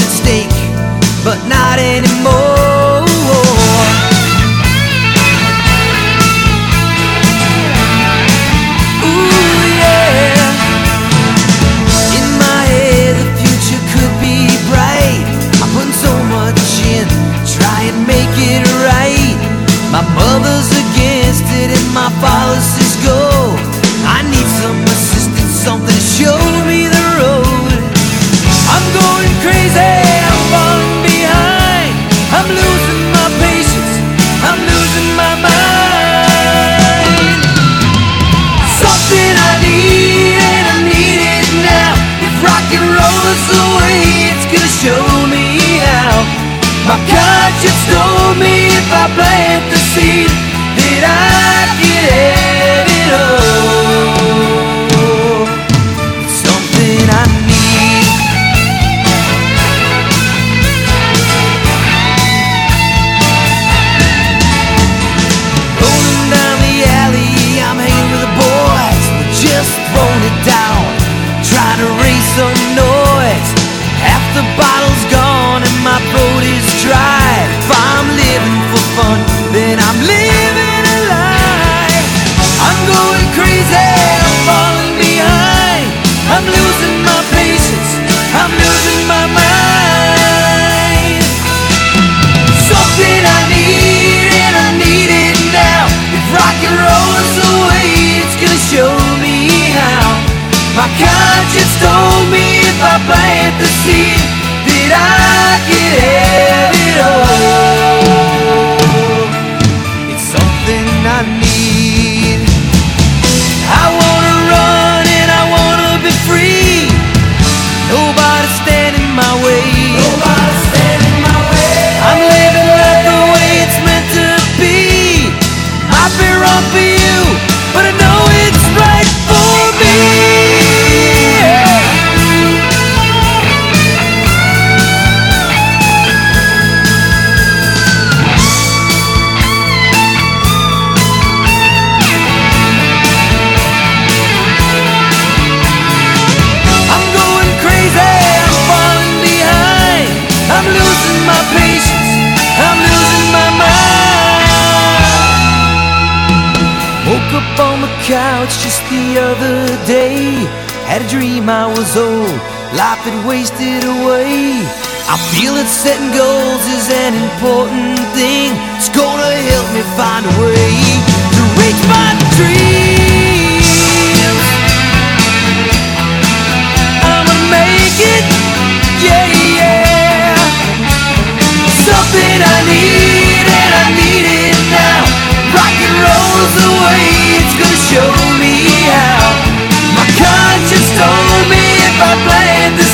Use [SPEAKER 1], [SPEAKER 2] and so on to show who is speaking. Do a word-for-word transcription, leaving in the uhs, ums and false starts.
[SPEAKER 1] at stake, but not anymore. My mother's against it and my father says go. I need some assistance, something to show me the road. I'm going crazy, I'm falling behind. I'm losing my patience, I'm losing my mind. Something I need and I need it now. If rock and roll is the way, it's gonna show me how. My conscience told me if I plant the seed that I can have it all. It's something I need. Rolling down the alley, I'm hanging with the boys. We're just throwing it down, trying to raise some noise. Half the bottle's gone and my throat is dry. If I'm living for fun, then I'm living a lie. I'm going crazy, I'm falling behind. I'm losing my patience, I'm losing my mind. Something I need and I need it now. If rock and roll is the way, it's gonna show me how. My conscience told me if I plant the seed that I can have it all. It's something I need. I wanna run and I wanna be free. Nobody stand in my way. Nobody stand in my way. I'm living life the way it's meant to be. Might be wrong for you, but I know it's right for me. I'm losing my patience, I'm losing my mind. Woke up on the couch just the other day. Had a dream I was old, life had wasted away. I feel that setting goals is an important thing. It's gonna help me find a way to reach my dreams. I'ma make it, yeah, yeah. Something I need and I need it now. Rock and roll's the way, it's gonna show me how. My conscience told me if I plant the